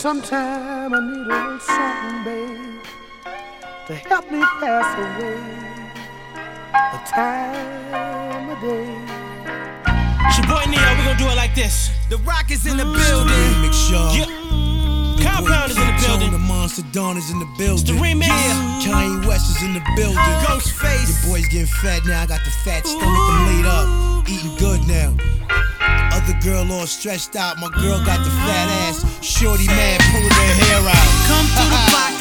Sometime I need a little something, babe, to help me pass away the time of day. It's your boy Neo, we gon' do it like this. The Rock is in the building. Remix, y'all. Yeah. Compound is in the building. The Monster Dawn is in the building. It's the remix. Kanye West is in the building. Ghostface. Your boy's getting fat now. I got the fat stomach and laid up. Eating good now. Other girl all stretched out. My girl got the fat ass. Shorty mad pulling her hair out. Come through the block